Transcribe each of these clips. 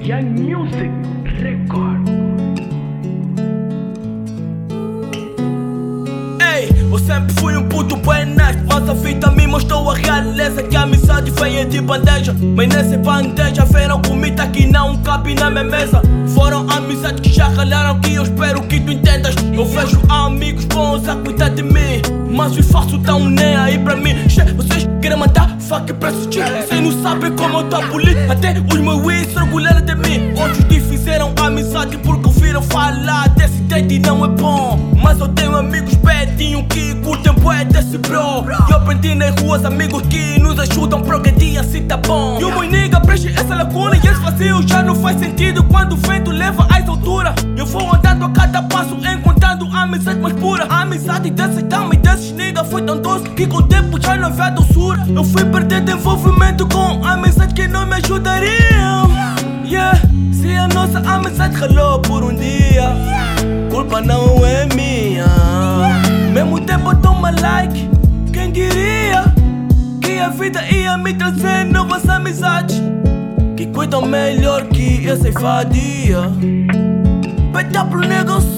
Young Music Record. Ei, eu sempre fui um puto buenas, mas a vida me mostrou a realeza que a amizade veio de bandeja. Mas nessa bandeja viram comida que não cabe na minha mesa. Foram amizades que já ralaram, que eu espero que tu entendas. Eu vejo amigos bons a cuidar de mim, mas os falsos tão nem aí pra mim. Vocês querem matar, fuck pra assistir. Vocês não sabem como eu tô bonito. Até os meus ex se orgulharam de mim. Outros fizeram amizade porque ouviram falar desse date e não é bom. Mas eu tenho amigos pedinho que curtem bué desse bro. E eu aprendi nas ruas amigos que nos ajudam progredir, assim tá bom. E o meu nigga preenche essa lacuna, e esse vazio já não faz sentido quando o vento leva às alturas. Eu vou andando a cada passo encontrando a amizade mais pura. A amizade desse dama e desses nigga foi tão doce que com o tempo já não havia doçura. Eu fui perdendo envolvimento com amizade que não me ajudariam. Yeah, se a nossa amizade ralou por um dia, culpa não é minha. Mesmo tempo eu toma like, quem diria que a vida ia me trazer novas amizades que cuidam melhor que essa invadia. PW negócio.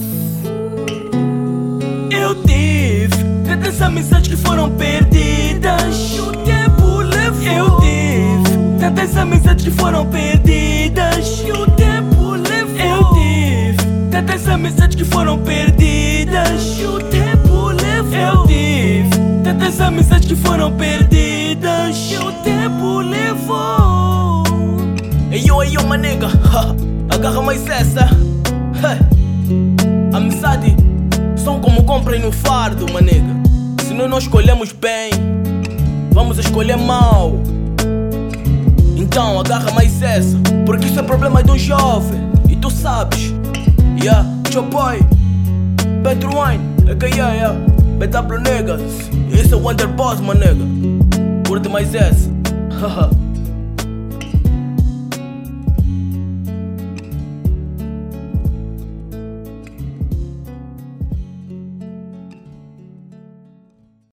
Eu tive tantas amizades que foram perdidas, o tempo levou. Eu tive tantas amizades que foram perdidas, o tempo levou. Eu tive tantas amizades que foram perdidas, o tempo levou. Eu tive tantas amizades que foram perdidas, o tempo levou. Ei yo, my nigga, agarra mais essa. Amizade são como comprem no fardo, my nigga. Se nós não escolhemos bem, vamos escolher mal. Então agarra mais essa, porque isso é problema de um jovem, e tu sabes. Yeah, your boy Petro Wine, a.k.a. BW Niggas. Esse é o Wonder Boss, my nigga. Curte mais essa.